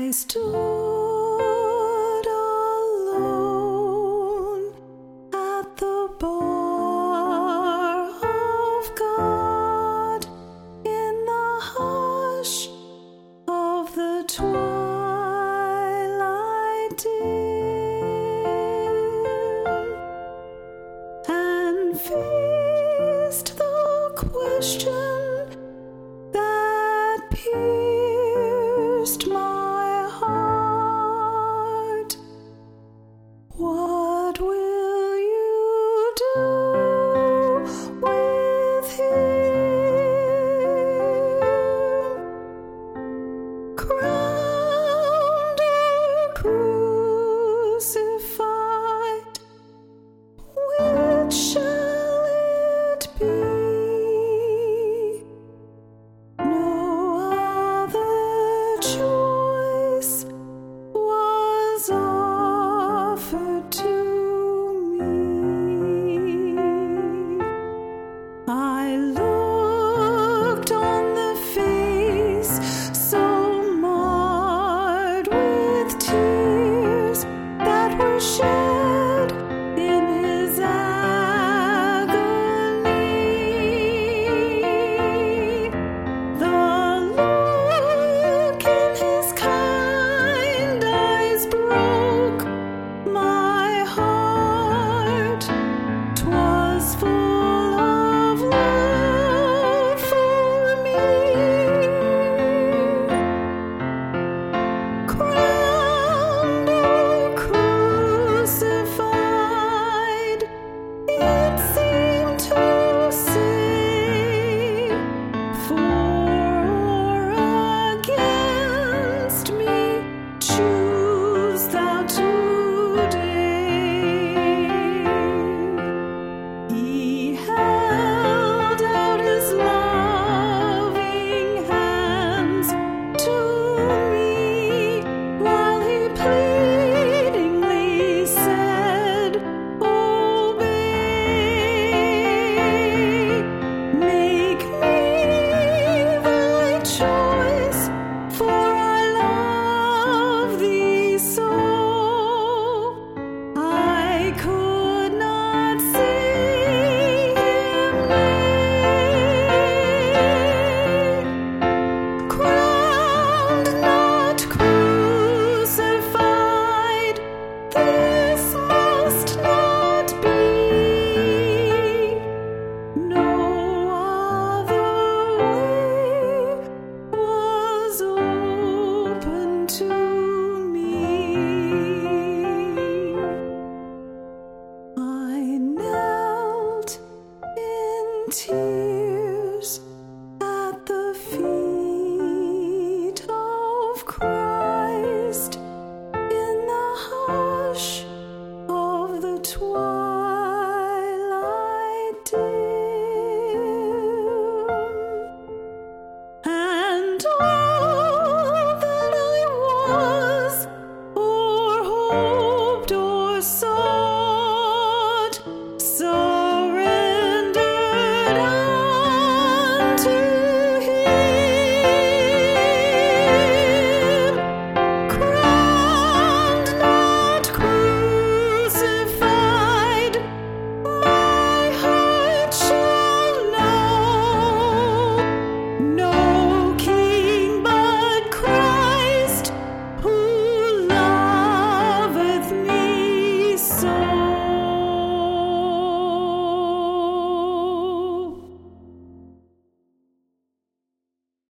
I stood alone at the bar of God in the hush of the twilight dim, and faced the question that pierced my heart. What will you do with him? Crowned or crucified, which shall it be? No other choice was offered to me. I looked on the face so marred with tears that were shed in his agony. The look in his kind eyes broke my heart. 'Twas full of love for me. Crowned or crucified, it seemed to say, for or against me, choose thou today. He held out his loving hands to me while he pleadingly said, obey. Make me thy choice, for I love thee so. I could not say him nay. Crowned, not crucified, this must not be. No other way was open to me. I knelt in tears